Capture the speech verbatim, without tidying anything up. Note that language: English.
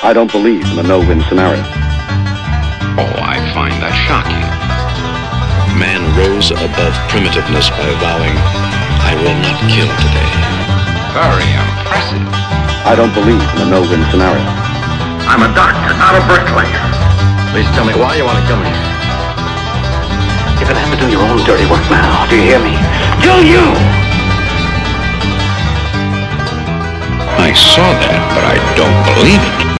I don't believe in a no-win scenario. Oh, I find that shocking. Man rose above primitiveness by vowing, I will not kill today. Very impressive. I don't believe in a no-win scenario. I'm a doctor, not a bricklayer. Please tell me why you want to come here. You're gonna have to do your own dirty work now. Do you hear me? Do you? I saw that, but I don't believe it.